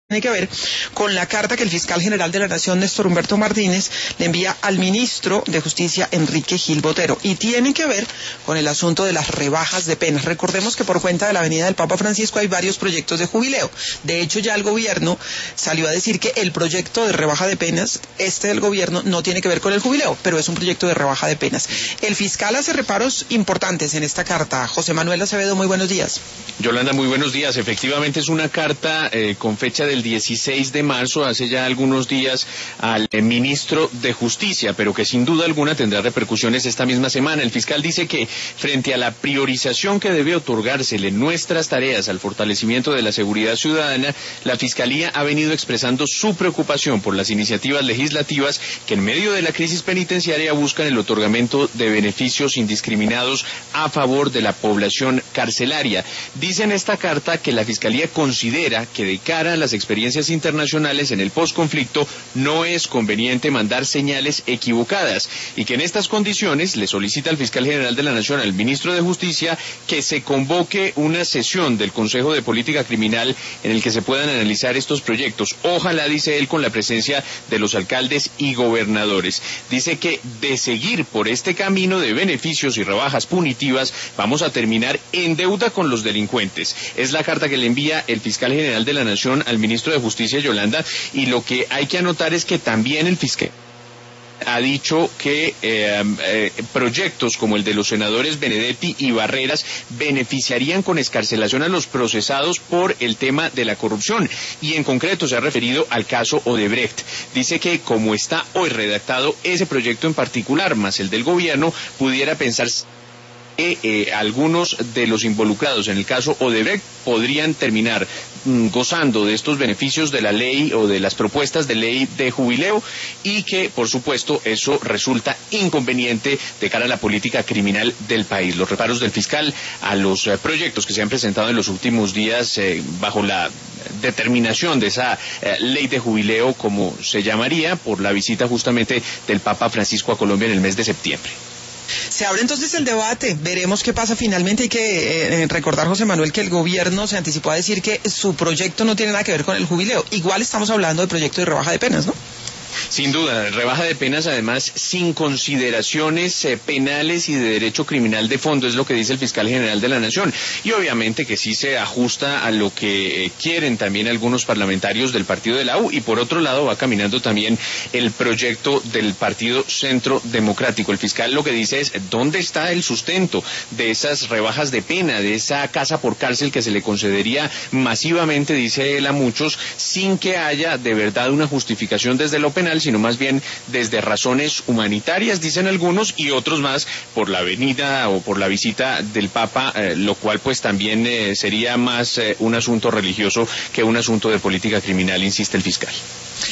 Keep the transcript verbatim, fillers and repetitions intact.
Tiene que ver con la carta que el fiscal general de la Nación, Néstor Humberto Martínez, le envía al ministro de Justicia, Enrique Gil Botero, y tiene que ver con el asunto de las rebajas de penas. Recordemos que por cuenta de la Avenida del Papa Francisco hay varios proyectos de jubileo. De hecho, ya el gobierno salió a decir que el proyecto de rebaja de penas, este del gobierno, no tiene que ver con el jubileo, pero es un proyecto de rebaja de penas. El fiscal hace reparos importantes en esta carta. José Manuel Acevedo, muy buenos días. Yolanda, muy buenos días. Efectivamente es una carta eh, con fecha del dieciséis de marzo, hace ya algunos días, al eh, ministro de Justicia, pero que sin duda alguna tendrá repercusiones esta misma semana. El fiscal dice que frente a la priorización que debe otorgársele en nuestras tareas al fortalecimiento de la seguridad ciudadana, la Fiscalía ha venido expresando su preocupación por las iniciativas legislativas que en medio de la crisis penitenciaria buscan el otorgamiento de beneficios indiscriminados a favor de la población carcelaria. Dice en esta carta que la Fiscalía considera que de cara a las experiencias internacionales en el posconflicto no es conveniente mandar señales equivocadas y que en estas condiciones le solicita al fiscal general de la Nación, al ministro de Justicia, que se convoque una sesión del Consejo de Política Criminal en el que se puedan analizar estos proyectos. Ojalá, dice él, con la presencia de los alcaldes y gobernadores. Dice que de seguir por este camino de beneficios y rebajas punitivas vamos a terminar en deuda con los delincuentes. Es la carta que le envía el fiscal general de la Nación al ministro de Justicia, Yolanda, y lo que hay que anotar es que también el fiscal ha dicho que eh, eh, proyectos como el de los senadores Benedetti y Barreras beneficiarían con excarcelación a los procesados por el tema de la corrupción, y en concreto se ha referido al caso Odebrecht. Dice que como está hoy redactado ese proyecto en particular, más el del gobierno, pudiera pensarse que eh, algunos de los involucrados en el caso Odebrecht podrían terminar mm, gozando de estos beneficios de la ley o de las propuestas de ley de jubileo, y que, por supuesto, eso resulta inconveniente de cara a la política criminal del país. Los reparos del fiscal a los eh, proyectos que se han presentado en los últimos días eh, bajo la determinación de esa eh, ley de jubileo, como se llamaría, por la visita justamente del Papa Francisco a Colombia en el mes de septiembre. Se abre entonces el debate, veremos qué pasa finalmente. Hay que eh, recordar, José Manuel, que el gobierno se anticipó a decir que su proyecto no tiene nada que ver con el jubileo. Igual estamos hablando de proyecto de rebaja de penas, ¿no? Sin duda, rebaja de penas, además sin consideraciones eh, penales y de derecho criminal de fondo, es lo que dice el fiscal general de la Nación, y obviamente que sí se ajusta a lo que eh, quieren también algunos parlamentarios del partido de la U, y por otro lado va caminando también el proyecto del partido Centro Democrático. El fiscal lo que dice es dónde está el sustento de esas rebajas de pena, de esa casa por cárcel que se le concedería masivamente, dice él, a muchos, sin que haya de verdad una justificación desde lo penal, sino más bien desde razones humanitarias, dicen algunos, y otros más por la venida o por la visita del Papa, eh, lo cual pues también eh, sería más eh, un asunto religioso que un asunto de política criminal, insiste el fiscal.